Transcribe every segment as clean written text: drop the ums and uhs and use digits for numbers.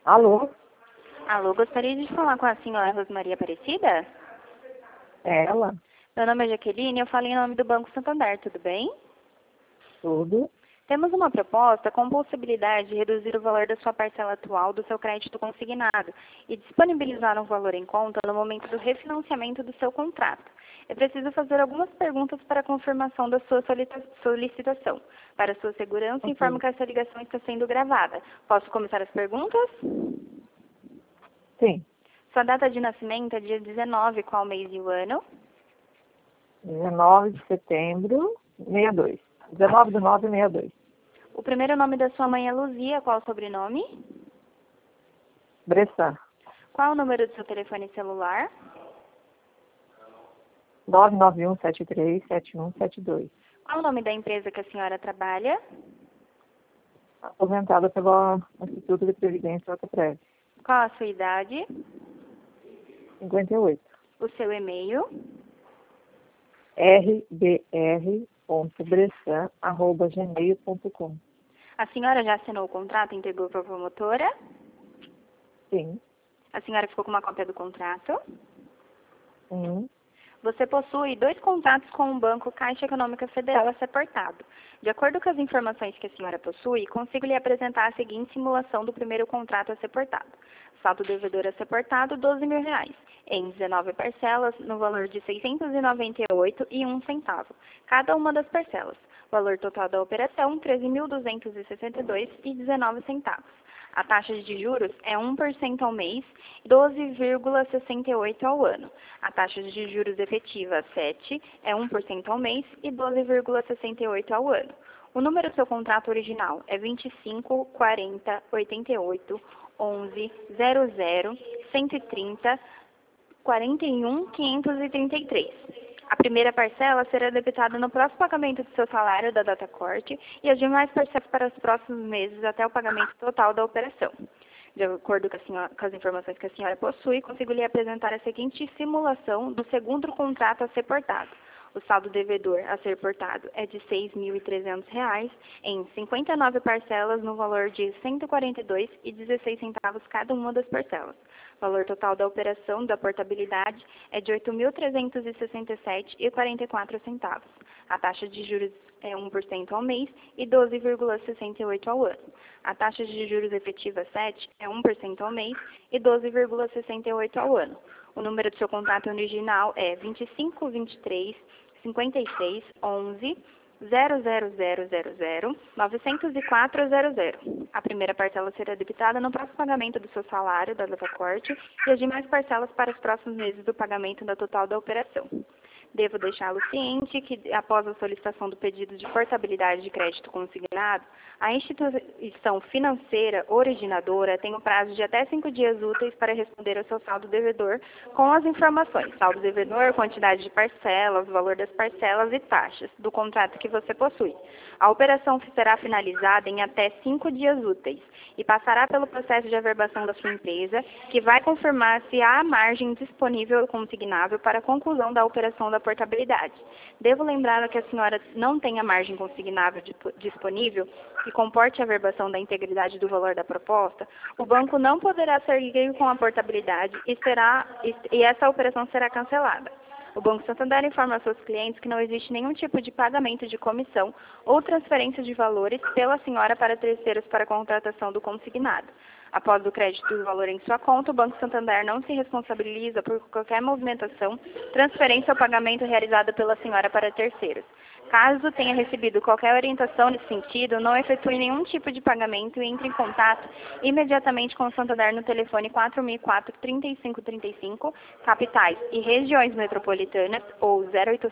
Alô? Alô, gostaria de falar com a senhora Rosmaria Aparecida? É ela? Meu nome é Jaqueline e eu falo em nome do Banco Santander, tudo bem? Tudo? Temos uma proposta com possibilidade de reduzir o valor da sua parcela atual do seu crédito consignado e disponibilizar um valor em conta no momento do refinanciamento do seu contrato. É preciso fazer algumas perguntas para a confirmação da sua solicitação. Para sua segurança, informo Ok. que essa ligação está sendo gravada. Posso começar as perguntas? Sim. Sua data de nascimento é dia 19, qual mês e o ano? 19 de setembro, 62. 19 de 9, 62. O primeiro nome da sua mãe é Luzia, qual o sobrenome? Bressan. Qual o número do seu telefone celular? 991737172. Qual o nome da empresa que a senhora trabalha? Aposentada pelo Instituto de Previdência Autoprev. Qual a sua idade? 58. O seu e-mail? rbr.bressan@gmail.com. A senhora já assinou o contrato e entregou para a promotora? Sim. A senhora ficou com uma cópia do contrato? Sim. Você possui 2 contratos com o Banco Caixa Econômica Federal a ser portado. De acordo com as informações que a senhora possui, consigo lhe apresentar a seguinte simulação do primeiro contrato a ser portado. Saldo devedor a ser portado, R$ 12.000, em 19 parcelas, no valor de R$ 698,01, cada uma das parcelas. Valor total da operação, R$ 13.262,19. A taxa de juros é 1% ao mês e 12,68% ao ano. A taxa de juros efetiva, 7, é 1% ao mês e 12,68% ao ano. O número do seu contrato original é 25 40 88 11 00 130 41 533. A primeira parcela será debitada no próximo pagamento do seu salário da data corte e as demais parcelas para os próximos meses até o pagamento total da operação. De acordo com as informações que a senhora possui, consigo lhe apresentar a seguinte simulação do segundo contrato a ser portado. O saldo devedor a ser portado é de R$ 6.300, em 59 parcelas no valor de R$ 142,16 cada uma das parcelas. O valor total da operação da portabilidade é de R$ 8.367,44. A taxa de juros é 1% ao mês e 12,68% ao ano. A taxa de juros efetiva 7 é 1% ao mês e 12,68% ao ano. O número do seu contrato original é 25 23 56 11 00000 90400. A primeira parcela será debitada no próximo pagamento do seu salário da data corte e as demais parcelas para os próximos meses do pagamento da total da operação. Devo deixá-lo ciente que, após a solicitação do pedido de portabilidade de crédito consignado, a instituição financeira originadora tem o prazo de até 5 dias úteis para responder ao seu saldo devedor com as informações: saldo devedor, quantidade de parcelas, valor das parcelas e taxas do contrato que você possui. A operação será finalizada em até 5 dias úteis e passará pelo processo de averbação da sua empresa, que vai confirmar se há margem disponível consignável para a conclusão da operação da portabilidade. Devo lembrar que a senhora não tem a margem consignável disponível que comporte a averbação da integridade do valor da proposta. O banco não poderá seguir com a portabilidade e essa operação será cancelada. O Banco Santander informa aos seus clientes que não existe nenhum tipo de pagamento de comissão ou transferência de valores pela senhora para terceiros para a contratação do consignado. Após o crédito do valor em sua conta, o Banco Santander não se responsabiliza por qualquer movimentação, transferência ou pagamento realizado pela senhora para terceiros. Caso tenha recebido qualquer orientação nesse sentido, não efetue nenhum tipo de pagamento e entre em contato imediatamente com o Santander no telefone 4004-3535, capitais e regiões metropolitanas, ou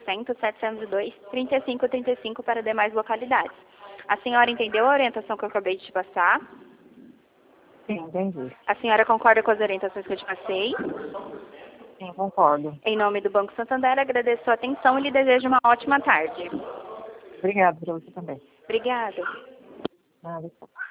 0800-702-3535 para demais localidades. A senhora entendeu a orientação que eu acabei de te passar? Sim, entendi. A senhora concorda com as orientações que eu te passei? Sim, concordo. Em nome do Banco Santander, agradeço a sua atenção e lhe desejo uma ótima tarde. Obrigada para você também. Obrigada. Nada, tchau.